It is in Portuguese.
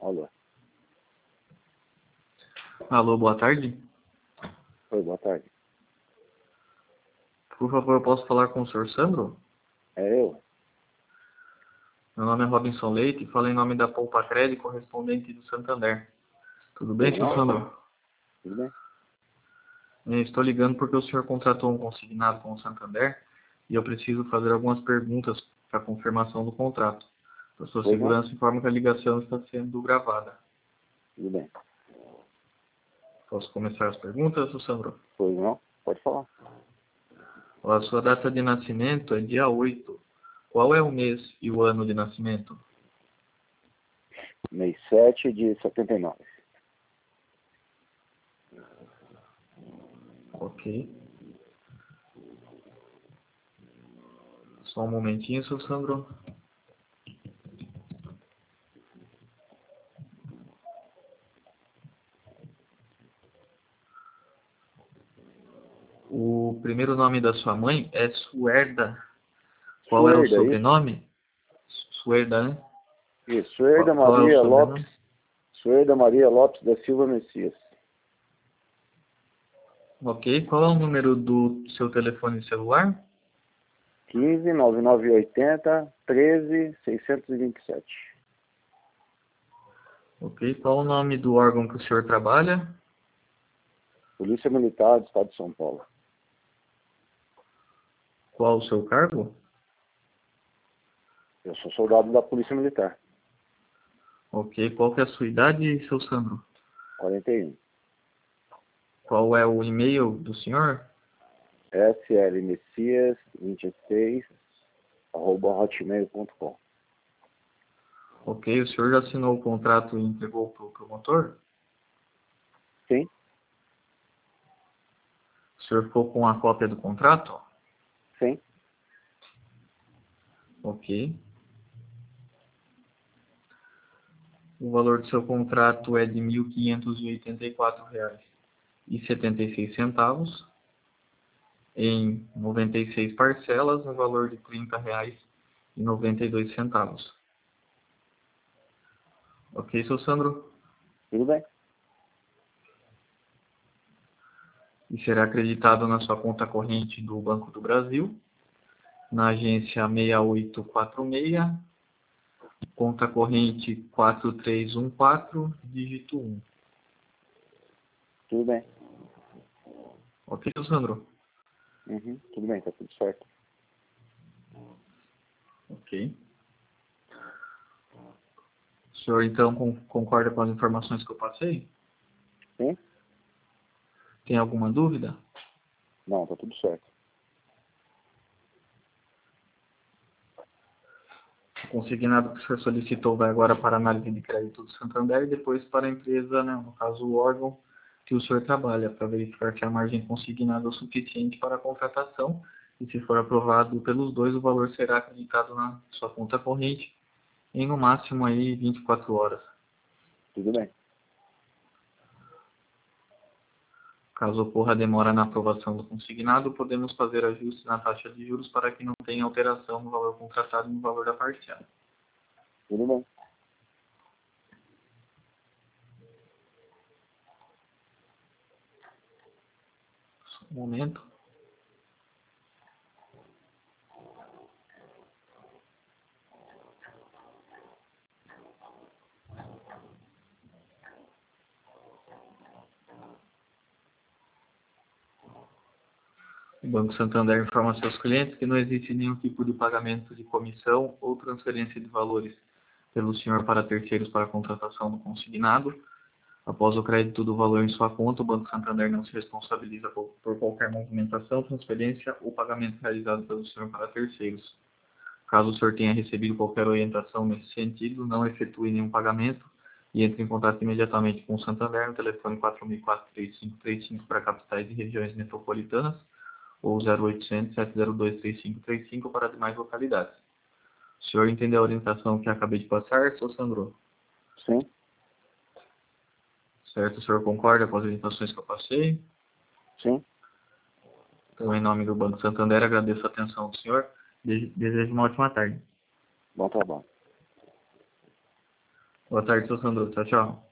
Alô. Alô, boa tarde. Oi, boa tarde. Por favor, eu posso falar com o senhor Sandro? É eu? Meu nome é Robinson Leite e falo em nome da Poupa Crédito, correspondente do Santander. Tudo bem, Tudo senhor bem? Sandro? Tudo bem? Eu estou ligando porque o senhor contratou um consignado com o Santander e eu preciso fazer algumas perguntas para confirmação do contrato. Para sua Pois não? segurança, informo que a ligação está sendo gravada. Tudo bem. Posso começar as perguntas, senhor Sandro? Pois não? Pode falar. A sua data de nascimento é dia 8. Qual é o mês e o ano de nascimento? Mês 7 de 79. Ok. Só um momentinho, seu Sandro. O primeiro nome da sua mãe é Suerda. Qual é o Suerda, isso? sobrenome? Suerda, né? Isso. Suerda Qual é o Maria Lopes. sobrenome? Suerda Maria Lopes da Silva Messias. Ok. Qual é o número do seu telefone celular? 15 9980 13 627. Ok. Qual o nome do órgão que o senhor trabalha? Polícia Militar do Estado de São Paulo. Qual o seu cargo? Eu sou soldado da Polícia Militar. Ok. Qual que é a sua idade, seu Sandro? 41. Qual é o e-mail do senhor? slmessias26 @hotmail.com. Ok. O senhor já assinou o contrato e entregou para o promotor? Sim? O senhor ficou com a cópia do contrato? Sim? Ok. O valor do seu contrato é de R$ 1.584,76 em 96 parcelas, no valor de R$ 30,92. Ok, seu Sandro? Tudo bem? E será acreditado na sua conta corrente do Banco do Brasil, na agência 6846, conta corrente 4314, dígito 1. Tudo bem. Ok, seu Sandro? Uhum. Tudo bem, tá tudo certo. Ok. O senhor, então, concorda com as informações que eu passei? Sim? Tem alguma dúvida? Não, tá tudo certo. O consignado que o senhor solicitou vai agora para a análise de crédito do Santander e depois para a empresa, né, no caso o órgão que o senhor trabalha, para verificar se a margem consignada é o suficiente para a contratação e se for aprovado pelos dois, o valor será acreditado na sua conta corrente em no máximo aí 24 horas. Tudo bem. Caso ocorra demora na aprovação do consignado, podemos fazer ajustes na taxa de juros para que não tenha alteração no valor contratado e no valor da parcela. Tudo bem. Só um momento. O Banco Santander informa seus clientes que não existe nenhum tipo de pagamento de comissão ou transferência de valores pelo senhor para terceiros para a contratação do consignado. Após o crédito do valor em sua conta, o Banco Santander não se responsabiliza por qualquer movimentação, transferência ou pagamento realizado pelo senhor para terceiros. Caso o senhor tenha recebido qualquer orientação nesse sentido, não efetue nenhum pagamento e entre em contato imediatamente com o Santander no telefone 4004-3535 para capitais e regiões metropolitanas ou 0800 702 3535 para demais localidades. O senhor entendeu a orientação que acabei de passar, seu Sandro? Sim? Certo, o senhor concorda com as orientações que eu passei? Sim? Então, em nome do Banco Santander, agradeço a atenção do senhor. Desejo uma ótima tarde. Bom trabalho. Boa tarde, seu Sandro. Tchau, tchau.